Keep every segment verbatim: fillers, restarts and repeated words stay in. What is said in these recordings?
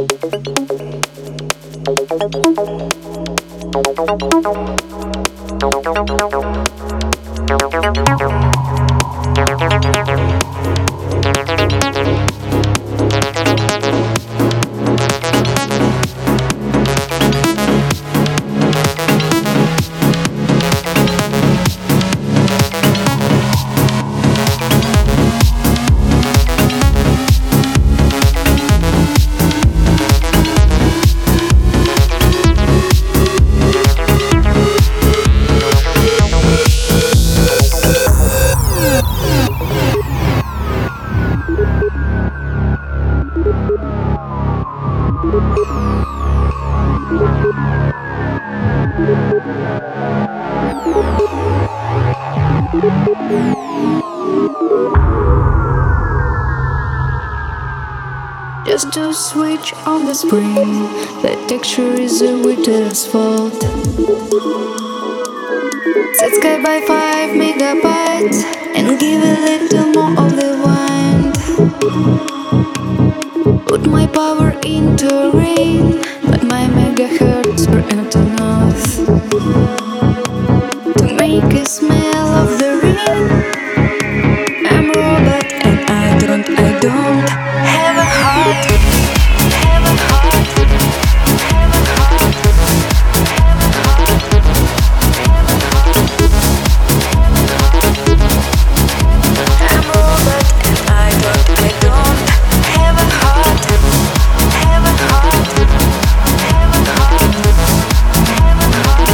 Just to switch on the spring, the texture is a with asphalt. Set sky by five megabytes and give a little more of the wind. Put my power into rain, but my megahertz aren't enough to make a smell of the rain. I'm a robot and I don't, I don't have a heart. Have a heart. Have a heart. Have a heart. Have a heart. I'm a robot and I don't, I don't have a heart. Have a heart. Have a heart. Have a heart.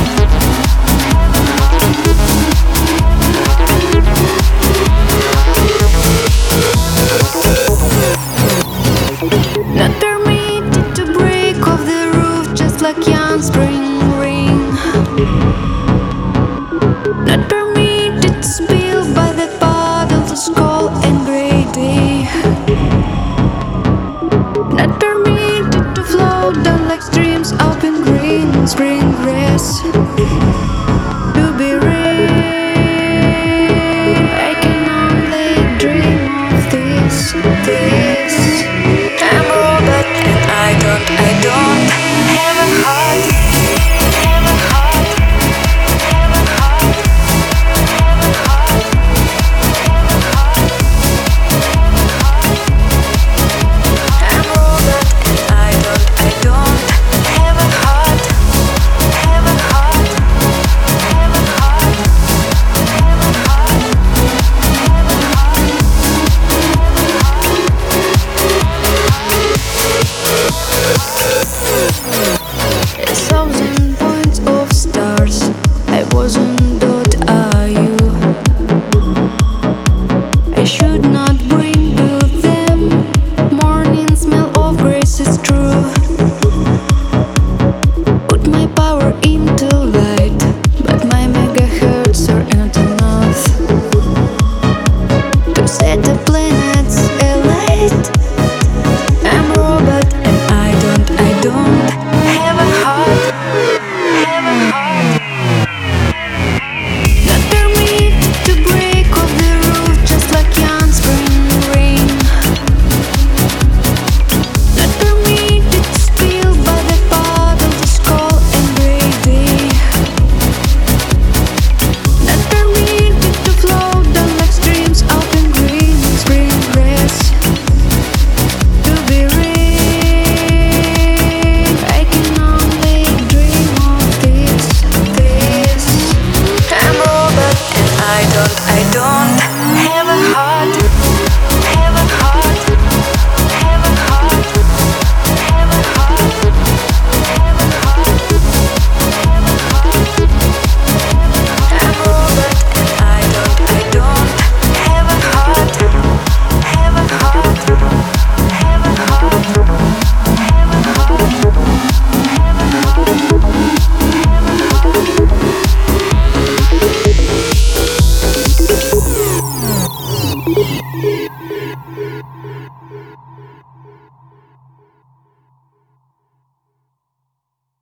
Not permitted to break off the roof just like young spring rain. Not permitted to spill by the puddles of cold and grey day. Not permitted to float down like streams up in green spring grass. To be rain, I can only dream of this, this. I'm a robot and I don't, I don't have a heart. Have a heart. Have a heart. Have a heart. Have a heart. I'm a robot and I don't, I don't have a heart. Have a heart. Have a heart. Have a heart. A thousand points of stars, I wasn't dot are you. I should not bring to them morning smell of grace is true. Put my power into light, but my megahertz aren't enough to set the planets alight.